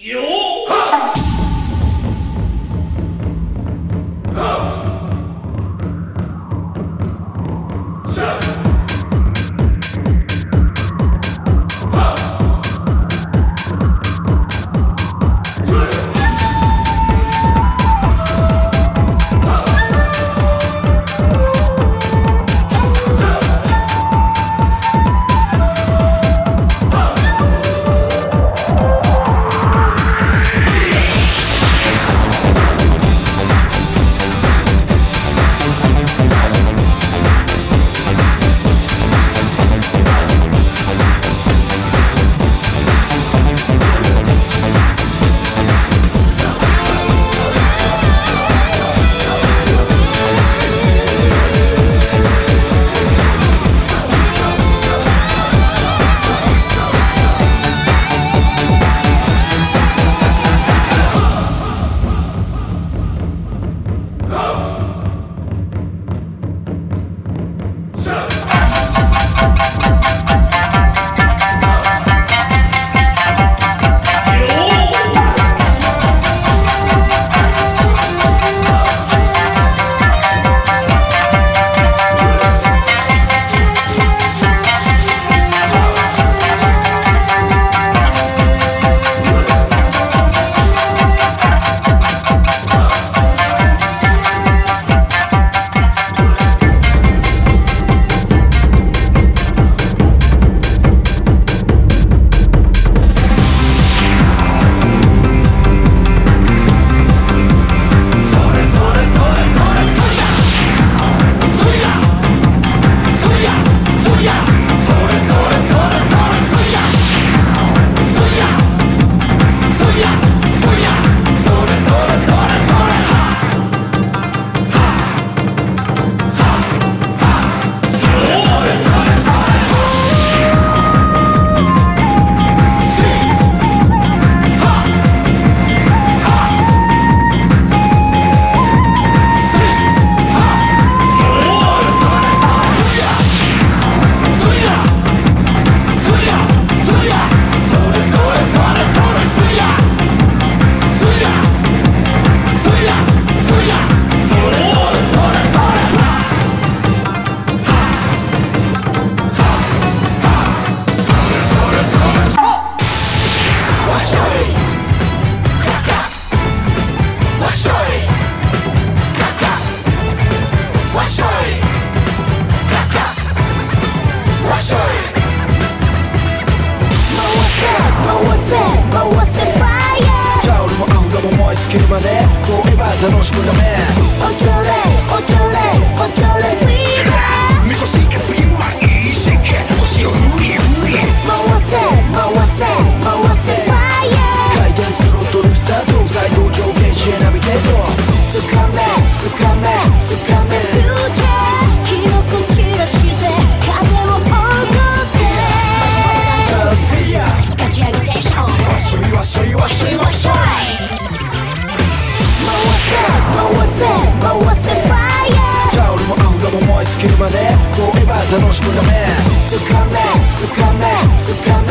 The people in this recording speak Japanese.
よけるまでこうえば楽しむためおちょれおちょれおちょれフィーバーみこしかすぎまいしけ星をフリフリ回せ回せ回せファイヤー回転するトルスターと最高上限地へナビゲートつかめつかめつかめフューチャー記憶散らして風を起こせステイヤー立ち上げテンションわっしょいわっしょいわっしょいわっしょい回せ回せファイヤータオルもアウトも燃え尽きるまでこうえば楽しむためつかめつかめつかめ